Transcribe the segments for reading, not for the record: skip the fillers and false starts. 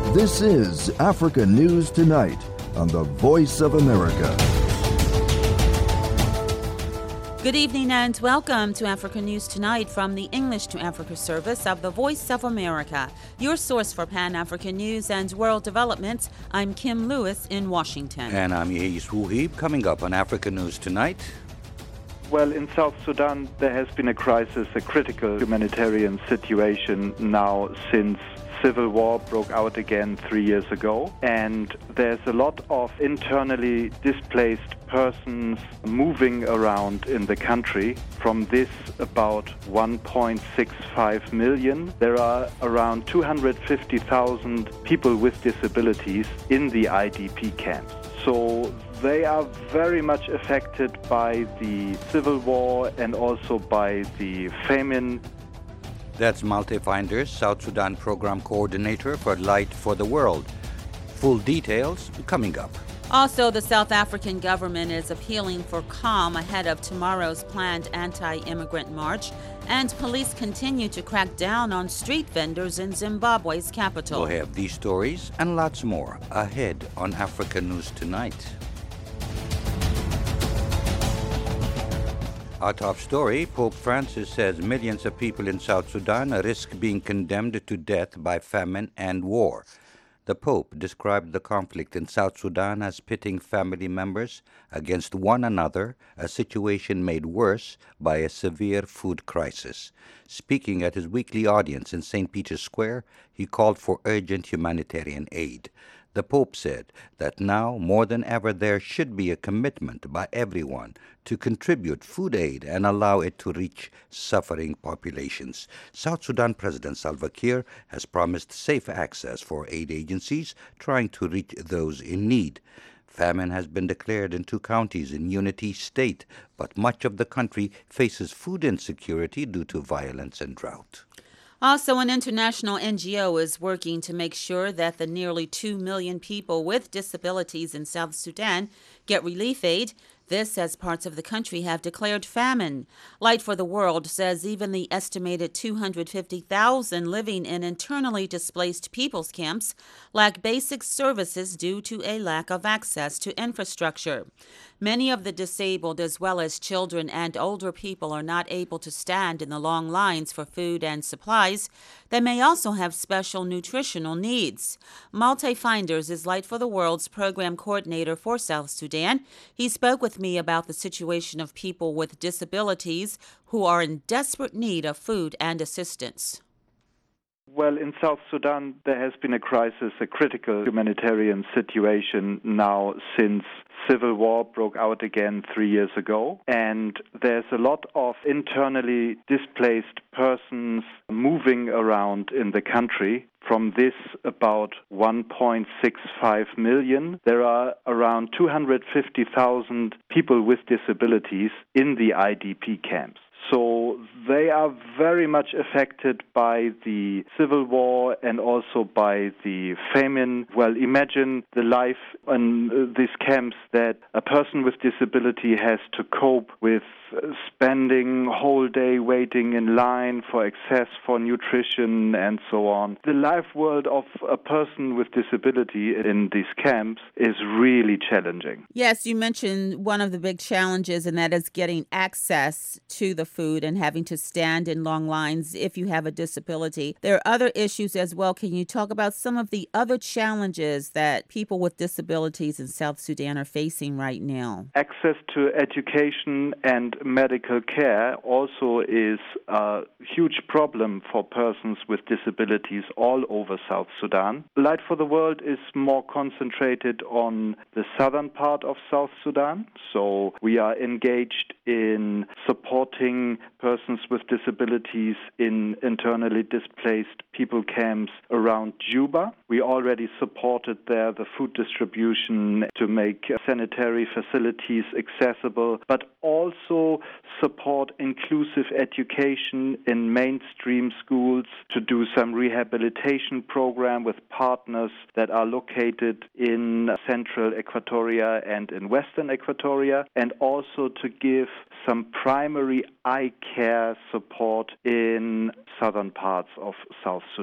This is Africa News Tonight on the Voice of America. Good evening and welcome to Africa News Tonight from the English to Africa service of the Voice of America, your source for Pan-African news and world developments. I'm Kim Lewis in Washington. And I'm Yeis Wuhib. Coming up on Africa News Tonight. Well, in South Sudan, there has been a crisis, a critical humanitarian situation now since civil war broke out again 3 years ago. And there's a lot of internally displaced persons moving around in the country. From this, about 1.65 million. There are around 250,000 people with disabilities in the IDP camps. So they are very much affected by the civil war and also by the famine. That's Malte Finders, South Sudan Program Coordinator for Light for the World. Full details coming up. Also, the South African government is appealing for calm ahead of tomorrow's planned anti-immigrant march, and police continue to crack down on street vendors in Zimbabwe's capital. We'll have these stories and lots more ahead on Africa News Tonight. Our top story, Pope Francis says millions of people in South Sudan risk being condemned to death by famine and war. The Pope described the conflict in South Sudan as pitting family members against one another, a situation made worse by a severe food crisis. Speaking at his weekly audience in St. Peter's Square, he called for urgent humanitarian aid. The Pope said that now, more than ever, there should be a commitment by everyone to contribute food aid and allow it to reach suffering populations. South Sudan President Salva Kiir has promised safe access for aid agencies trying to reach those in need. Famine has been declared in 2 counties in Unity State, but much of the country faces food insecurity due to violence and drought. Also, an international NGO is working to make sure that the nearly 2 million people with disabilities in South Sudan get relief aid. This as parts of the country have declared famine. Light for the World says even the estimated 250,000 living in internally displaced people's camps lack basic services due to a lack of access to infrastructure. Many of the disabled, as well as children and older people, are not able to stand in the long lines for food and supplies. They may also have special nutritional needs. Malte Finders is Light for the World's program coordinator for South Sudan. He spoke with me about the situation of people with disabilities who are in desperate need of food and assistance. Well, in South Sudan, there has been a crisis, a critical humanitarian situation now since civil war broke out again 3 years ago. And there's a lot of internally displaced persons moving around in the country. From this, about 1.65 million. There are around 250,000 people with disabilities in the IDP camps. So they are very much affected by the civil war and also by the famine. Well, imagine the life in these camps that a person with disability has to cope with spending whole day waiting in line for access for nutrition and so on. The life world of a person with disability in these camps is really challenging. Yes, you mentioned one of the big challenges, and that is getting access to the food and having to stand in long lines if you have a disability. There are other issues as well. Can you talk about some of the other challenges that people with disabilities in South Sudan are facing right now? Access to education and medical care also is a huge problem for persons with disabilities all over South Sudan. Light for the World is more concentrated on the southern part of South Sudan. So we are engaged in supporting persons with disabilities in internally displaced people camps around Juba. We already supported there the food distribution to make sanitary facilities accessible, but also support inclusive education in mainstream schools, to do some rehabilitation program with partners that are located in central Equatoria and in western Equatoria, and also to give some primary eye care support in southern parts of South Sudan.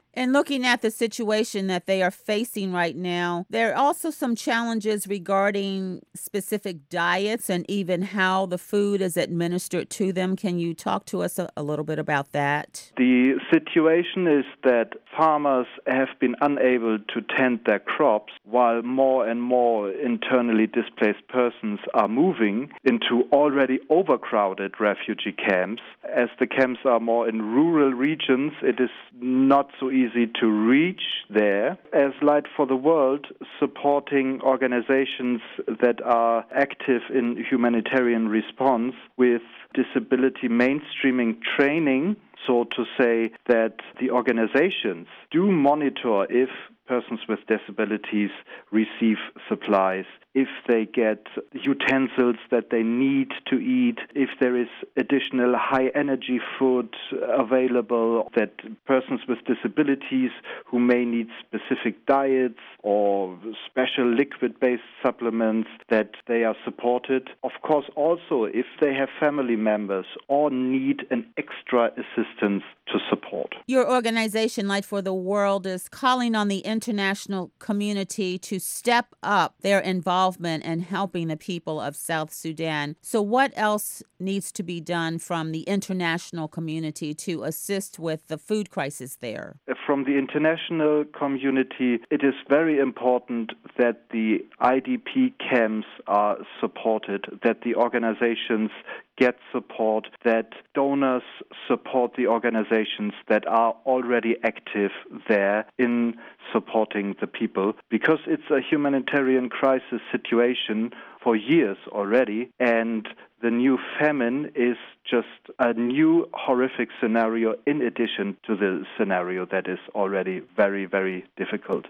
And looking at the situation that they are facing right now, there are also some challenges regarding specific diets and even how the food is administered to them. Can you talk to us a little bit about that? The situation is that farmers have been unable to tend their crops while more and more internally displaced persons are moving into already overcrowded refugee camps. As the camps are more in rural regions, it is not so easy to reach there. As Light for the World, supporting organizations that are active in humanitarian response with disability mainstreaming training, so to say that the organizations do monitor if persons with disabilities receive supplies, if they get utensils that they need to eat, if there is additional high-energy food available, that persons with disabilities who may need specific diets or special liquid-based supplements, that they are supported. Of course, also, if they have family members or need an extra assistance to support. Your organization, Light for the World, is calling on the international community to step up their involvement in helping the people of South Sudan. So what else needs to be done from the international community to assist with the food crisis there? From the international community, it is very important that the IDP camps are supported, that the organizations get support, that donors support the organizations that are already active there in supporting the people, because it's a humanitarian crisis situation for years already, and the new famine is just a new horrific scenario in addition to the scenario that is already very, very difficult.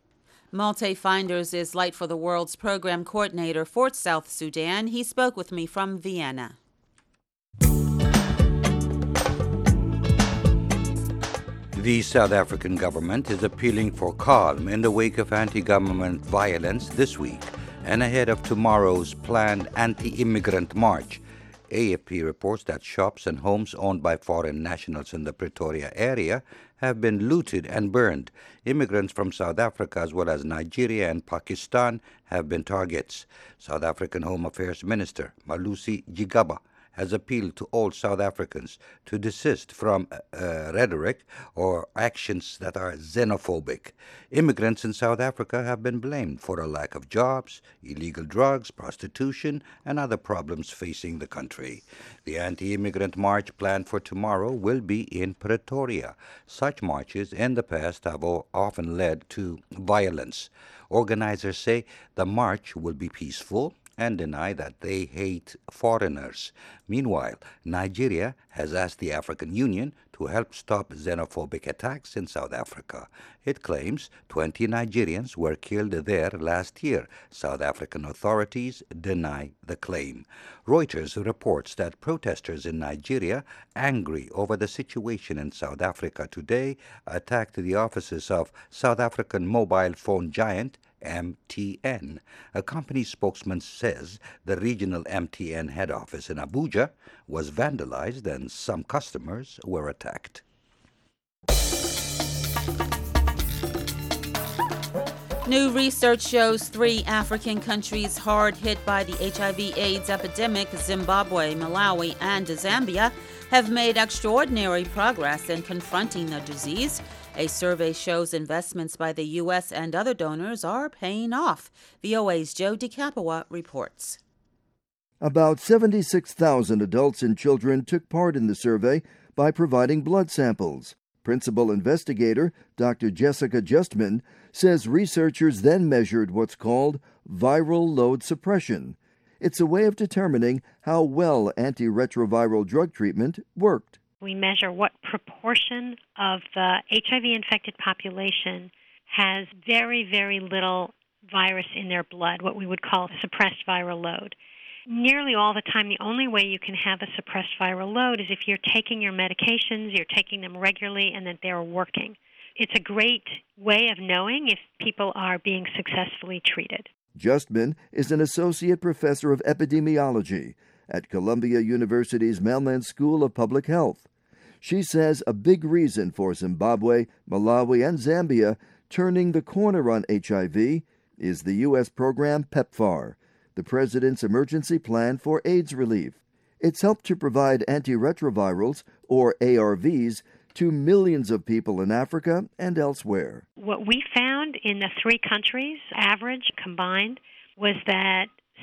Malte Finders is Light for the World's program coordinator for South Sudan. He spoke with me from Vienna. The South African government is appealing for calm in the wake of anti-government violence this week and ahead of tomorrow's planned anti-immigrant march. AFP reports that shops and homes owned by foreign nationals in the Pretoria area have been looted and burned. Immigrants from South Africa as well as Nigeria and Pakistan have been targets. South African Home Affairs Minister Malusi Gigaba has appealed to all South Africans to desist from rhetoric or actions that are xenophobic. Immigrants in South Africa have been blamed for a lack of jobs, illegal drugs, prostitution, and other problems facing the country. The anti-immigrant march planned for tomorrow will be in Pretoria. Such marches in the past have often led to violence. Organizers say the march will be peaceful and deny that they hate foreigners. Meanwhile, Nigeria has asked the African Union to help stop xenophobic attacks in South Africa. It claims 20 Nigerians were killed there last year. South African authorities deny the claim. Reuters reports that protesters in Nigeria, angry over the situation in South Africa today, attacked the offices of South African mobile phone giant MTN. A company spokesman says the regional MTN head office in Abuja was vandalized and some customers were attacked. New research shows 3 African countries hard hit by the HIV/AIDS epidemic, Zimbabwe, Malawi, and Zambia, have made extraordinary progress in confronting the disease. A survey shows investments by the U.S. and other donors are paying off. VOA's Joe DiCapua reports. About 76,000 adults and children took part in the survey by providing blood samples. Principal investigator Dr. Jessica Justman says researchers then measured what's called viral load suppression. It's a way of determining how well antiretroviral drug treatment worked. We measure what proportion of the HIV-infected population has very, very little virus in their blood, what we would call suppressed viral load. Nearly all the time, the only way you can have a suppressed viral load is if you're taking your medications, you're taking them regularly, and that they're working. It's a great way of knowing if people are being successfully treated. Justman is an associate professor of epidemiology at Columbia University's Mailman School of Public Health. She says a big reason for Zimbabwe, Malawi, and Zambia turning the corner on HIV is the U.S. program PEPFAR, the President's Emergency Plan for AIDS Relief. It's helped to provide antiretrovirals, or ARVs, to millions of people in Africa and elsewhere. What we found in the three countries, average combined, was that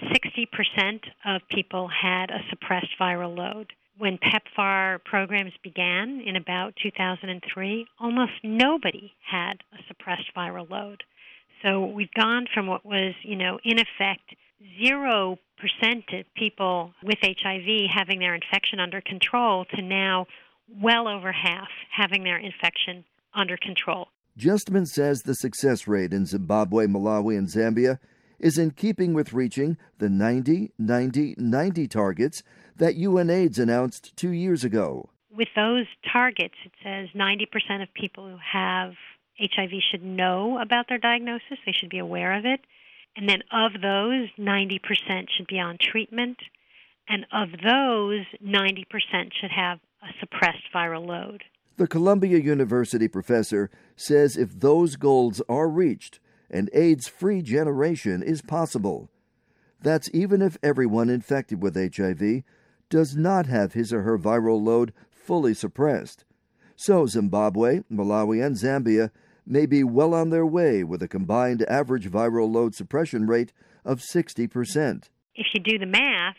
60% of people had a suppressed viral load. When PEPFAR programs began in about 2003, almost nobody had a suppressed viral load. So we've gone from what was, in effect, 0% of people with HIV having their infection under control to now well over half having their infection under control. Justman says the success rate in Zimbabwe, Malawi, and Zambia is in keeping with reaching the 90-90-90 targets that UNAIDS announced 2 years ago. With those targets, it says 90% of people who have HIV should know about their diagnosis. They should be aware of it. And then of those, 90% should be on treatment. And of those, 90% should have a suppressed viral load. The Columbia University professor says if those goals are reached, an AIDS-free generation is possible. That's even if everyone infected with HIV does not have his or her viral load fully suppressed. So Zimbabwe, Malawi, and Zambia may be well on their way with a combined average viral load suppression rate of 60%. If you do the math,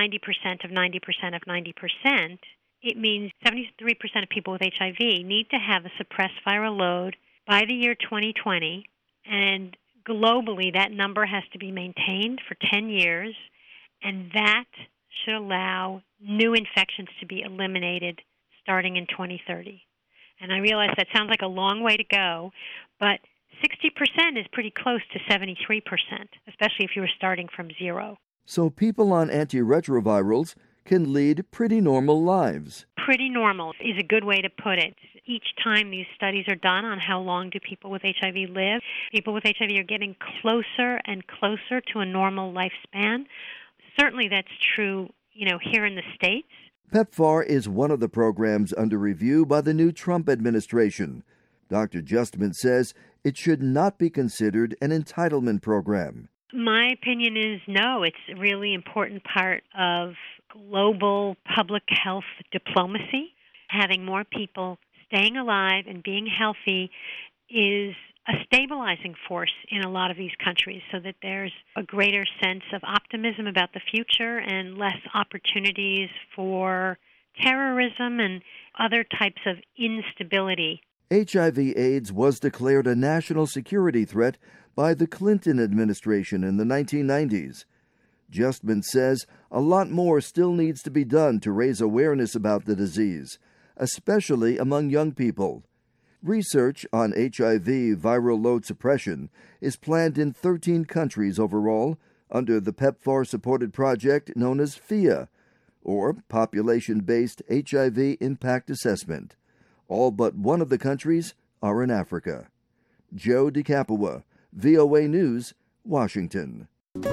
90% of 90% of 90%, it means 73% of people with HIV need to have a suppressed viral load by the year 2020, and globally that number has to be maintained for 10 years, and that should allow new infections to be eliminated starting in 2030. And I realize that sounds like a long way to go, but 60% is pretty close to 73%, especially if you were starting from zero. So people on antiretrovirals can lead pretty normal lives. Pretty normal is a good way to put it. Each time these studies are done on how long do people with HIV live, people with HIV are getting closer and closer to a normal lifespan. Certainly that's true, here in the States. PEPFAR is one of the programs under review by the new Trump administration. Dr. Justman says it should not be considered an entitlement program. My opinion is no. It's a really important part of global public health diplomacy. Having more people staying alive and being healthy is a stabilizing force in a lot of these countries so that there's a greater sense of optimism about the future and less opportunities for terrorism and other types of instability. HIV/AIDS was declared a national security threat by the Clinton administration in the 1990s. Justman says a lot more still needs to be done to raise awareness about the disease, especially among young people. Research on HIV viral load suppression is planned in 13 countries overall under the PEPFAR-supported project known as PHIA, or Population-Based HIV Impact Assessment. All but one of the countries are in Africa. Joe DeCapua, VOA News, Washington.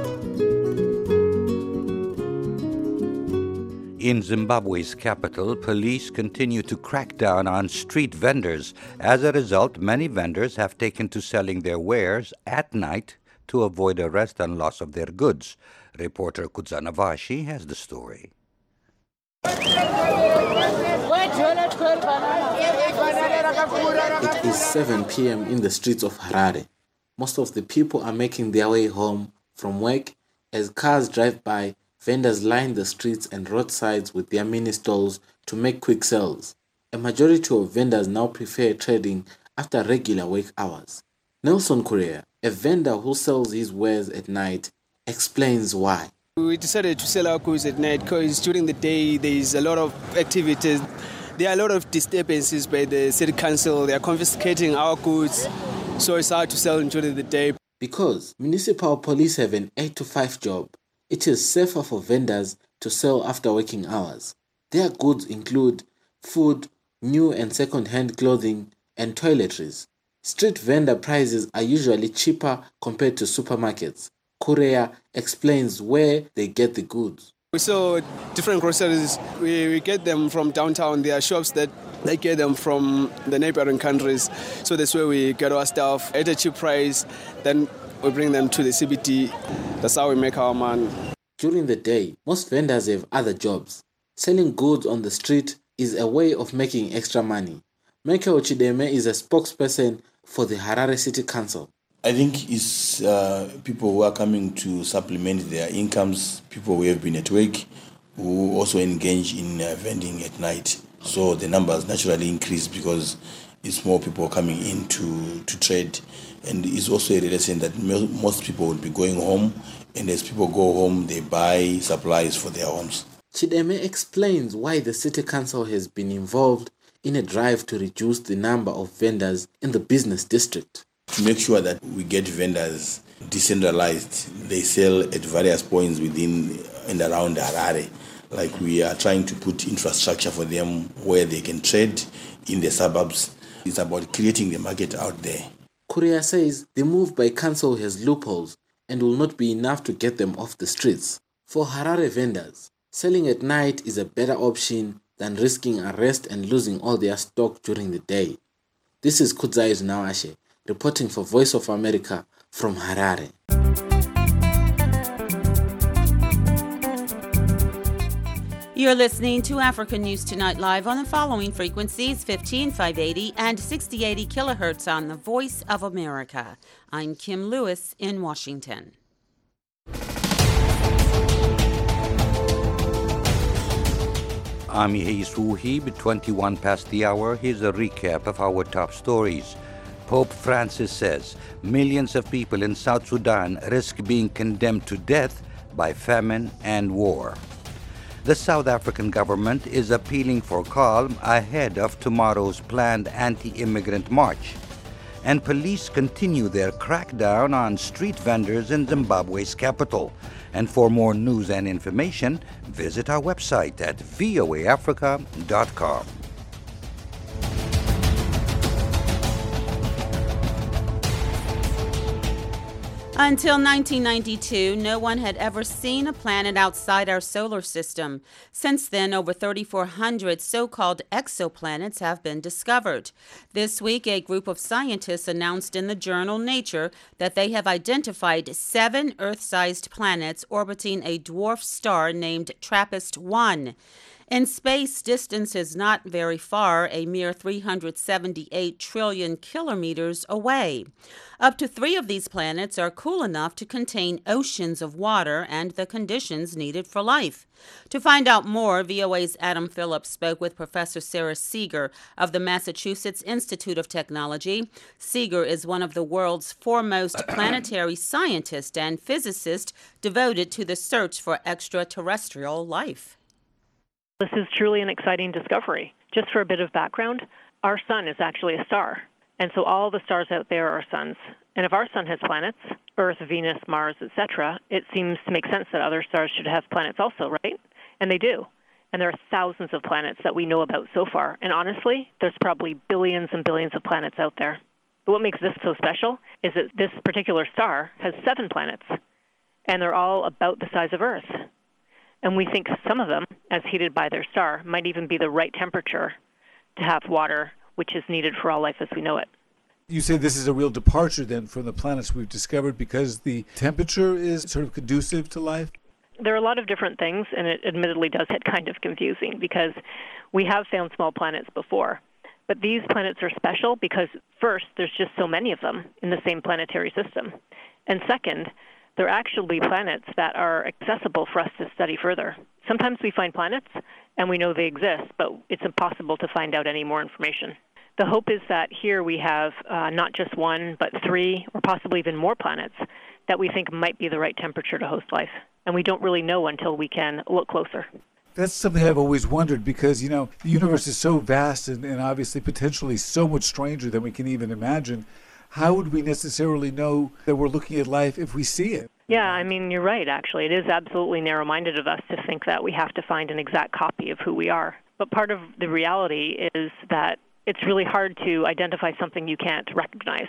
In Zimbabwe's capital, police continue to crack down on street vendors. As a result, many vendors have taken to selling their wares at night to avoid arrest and loss of their goods. Reporter Kudzana Vashi has the story. It is 7 p.m. in the streets of Harare. Most of the people are making their way home from work. As cars drive by, vendors line the streets and roadsides with their mini stalls to make quick sales. A majority of vendors now prefer trading after regular work hours. Nelson Correa, a vendor who sells his wares at night, explains why. We decided to sell our goods at night because during the day there is a lot of activities. There are a lot of disturbances by the city council. They are confiscating our goods, so it's hard to sell during the day. Because municipal police have an 8-to-5 job, it is safer for vendors to sell after working hours. Their goods include food, new and second-hand clothing, and toiletries. Street vendor prices are usually cheaper compared to supermarkets. Correa explains where they get the goods. We sell different groceries. We get them from downtown. There are shops that they get them from the neighboring countries. So that's where we get our stuff at a cheap price. Then we bring them to the CBD. That's how we make our money. During the day, most vendors have other jobs. Selling goods on the street is a way of making extra money. Michael Chideme is a spokesperson for the Harare City Council. I think it's people who are coming to supplement their incomes, people who have been at work, who also engage in vending at night. So the numbers naturally increase because it's more people coming in to trade. And it's also a relation that most people will be going home. And as people go home, they buy supplies for their homes. Chideme explains why the City Council has been involved in a drive to reduce the number of vendors in the business district. To make sure that we get vendors decentralized, they sell at various points within and around Harare. Like we are trying to put infrastructure for them where they can trade in the suburbs. It's about creating the market out there. Kuria says the move by council has loopholes and will not be enough to get them off the streets. For Harare vendors, selling at night is a better option than risking arrest and losing all their stock during the day. This is Kudzai Nawashe, reporting for Voice of America from Harare. You're listening to Africa News Tonight live on the following frequencies: 15580 and 6080 kilohertz on the Voice of America. I'm Kim Lewis in Washington. I'm Yehis Wuhib, 21 past the hour. Here's a recap of our top stories. Pope Francis says millions of people in South Sudan risk being condemned to death by famine and war. The South African government is appealing for calm ahead of tomorrow's planned anti-immigrant march. And police continue their crackdown on street vendors in Zimbabwe's capital. And for more news and information, visit our website at voaafrica.com. Until 1992, no one had ever seen a planet outside our solar system. Since then, over 3,400 so-called exoplanets have been discovered. This week, a group of scientists announced in the journal Nature that they have identified 7 Earth-sized planets orbiting a dwarf star named TRAPPIST-1. In space, distance is not very far, a mere 378 trillion kilometers away. Up to 3 of these planets are cool enough to contain oceans of water and the conditions needed for life. To find out more, VOA's Adam Phillips spoke with Professor Sarah Seeger of the Massachusetts Institute of Technology. Seeger is one of the world's foremost planetary scientists and physicists devoted to the search for extraterrestrial life. This is truly an exciting discovery. Just for a bit of background, our sun is actually a star. And so all the stars out there are suns. And if our sun has planets, Earth, Venus, Mars, etc., it seems to make sense that other stars should have planets also, right? And they do. And there are thousands of planets that we know about so far. And honestly, there's probably billions and billions of planets out there. But what makes this so special is that this particular star has 7 planets. And they're all about the size of Earth. And we think some of them, as heated by their star, might even be the right temperature to have water, which is needed for all life as we know it. You say this is a real departure then from the planets we've discovered because the temperature is sort of conducive to life? There are a lot of different things, and it admittedly does get kind of confusing because we have found small planets before. But these planets are special because, first, there's just so many of them in the same planetary system. And second, they're actually planets that are accessible for us to study further. Sometimes we find planets and we know they exist, but it's impossible to find out any more information. The hope is that here we have not just 1, but 3, or possibly even more planets that we think might be the right temperature to host life. And we don't really know until we can look closer. That's something I've always wondered because, the universe is so vast and obviously potentially so much stranger than we can even imagine. How would we necessarily know that we're looking at life if we see it? Yeah, you're right, actually. It is absolutely narrow-minded of us to think that we have to find an exact copy of who we are. But part of the reality is that it's really hard to identify something you can't recognize.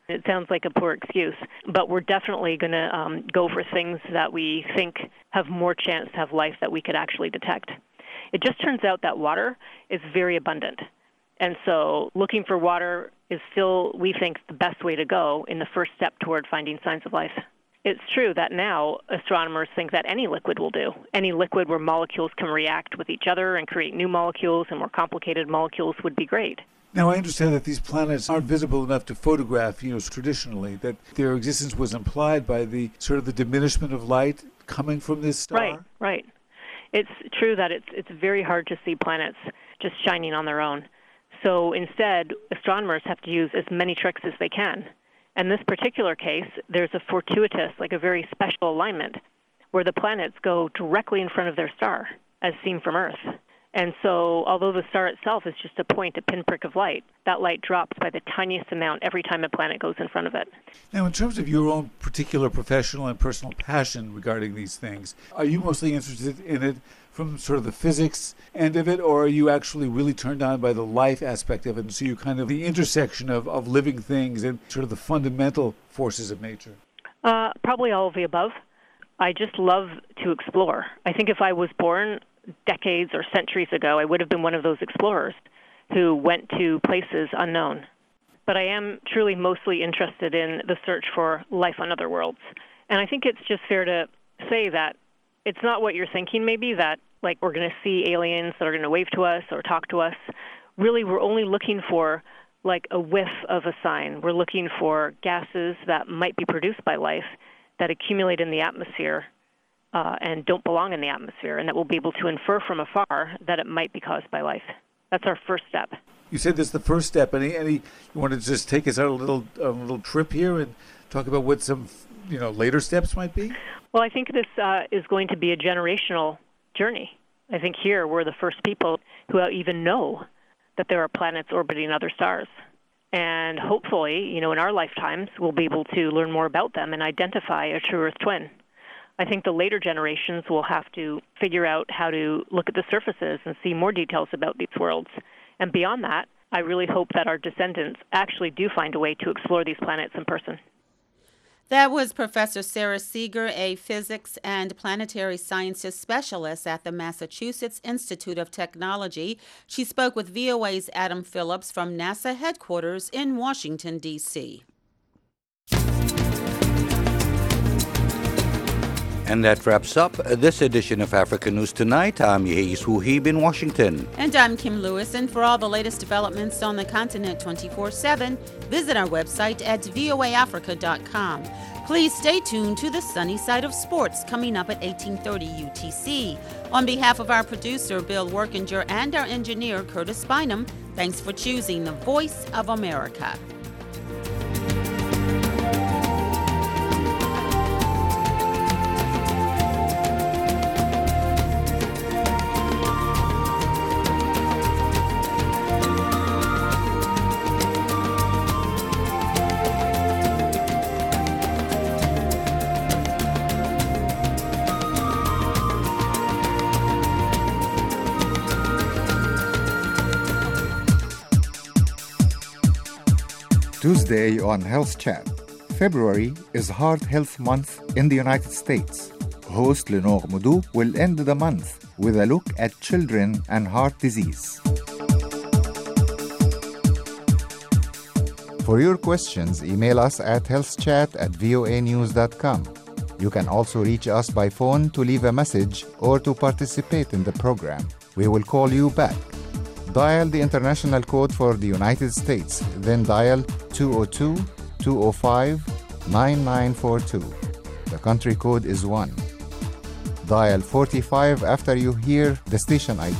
It sounds like a poor excuse, but we're definitely going to go for things that we think have more chance to have life that we could actually detect. It just turns out that water is very abundant. And so looking for water is still, we think, the best way to go in the first step toward finding signs of life. It's true that now astronomers think that any liquid will do. Any liquid where molecules can react with each other and create new molecules and more complicated molecules would be great. Now, I understand that these planets aren't visible enough to photograph, traditionally, that their existence was implied by the sort of the diminishment of light coming from this star. Right. It's true that it's very hard to see planets just shining on their own. So instead, astronomers have to use as many tricks as they can. In this particular case, there's a fortuitous, like a very special alignment, where the planets go directly in front of their star, as seen from Earth. And so, although the star itself is just a pinprick of light, that light drops by the tiniest amount every time a planet goes in front of it. Now, in terms of your own particular professional and personal passion regarding these things, are you mostly interested in it from sort of the physics end of it, or are you actually really turned on by the life aspect of it, and so you kind of the intersection of living things and sort of the fundamental forces of nature? Probably all of the above. I just love to explore. I think if I was born decades or centuries ago, I would have been one of those explorers who went to places unknown. But I am truly mostly interested in the search for life on other worlds. And I think it's just fair to say that it's not what you're thinking, maybe, that like we're going to see aliens that are going to wave to us or talk to us. Really, we're only looking for like a whiff of a sign. We're looking for gases that might be produced by life that accumulate in the atmosphere and don't belong in the atmosphere, and that we'll be able to infer from afar that it might be caused by life. That's our first step. You said this is the first step. You want to just take us on a little trip here and talk about what some later steps might be? Well, I think this is going to be a generational journey. I think here we're the first people who even know that there are planets orbiting other stars. And hopefully, in our lifetimes, we'll be able to learn more about them and identify a true Earth twin. I think the later generations will have to figure out how to look at the surfaces and see more details about these worlds. And beyond that, I really hope that our descendants actually do find a way to explore these planets in person. That was Professor Sarah Seeger, a physics and planetary sciences specialist at the Massachusetts Institute of Technology. She spoke with VOA's Adam Phillips from NASA headquarters in Washington, D.C. And that wraps up this edition of Africa News Tonight. I'm Yehiz Wuhib in Washington. And I'm Kim Lewis. And for all the latest developments on the continent 24/7, visit our website at voaafrica.com. Please stay tuned to the Sunny Side of Sports coming up at 1830 UTC. On behalf of our producer, Bill Workinger, and our engineer, Curtis Bynum, thanks for choosing the Voice of America. Tuesday on Health Chat. February is Heart Health Month in the United States. Host Lenore Moudou will end the month with a look at children and heart disease. For your questions, email us at healthchat@voanews.com. You can also reach us by phone to leave a message or to participate in the program. We will call you back. Dial the international code for the United States, then dial 202-205-9942. The country code is 1. Dial 45 after you hear the station ID.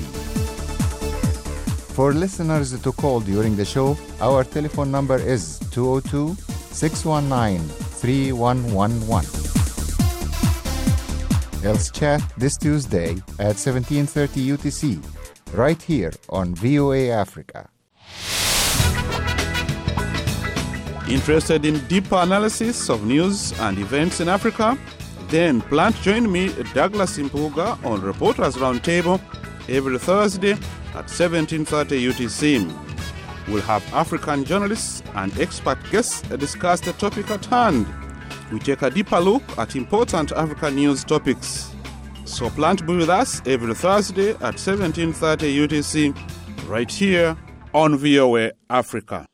For listeners to call during the show, our telephone number is 202-619-3111. Health Chat this Tuesday at 1730 UTC, right here on VOA Africa. Interested in deeper analysis of news and events in Africa? Then plan to join me, Douglas Impuga, on Reporters Roundtable every Thursday at 1730 UTC. We'll have African journalists and expert guests discuss the topic at hand. We take a deeper look at important African news topics. So plan to be with us every Thursday at 17:30 UTC, right here on VOA Africa.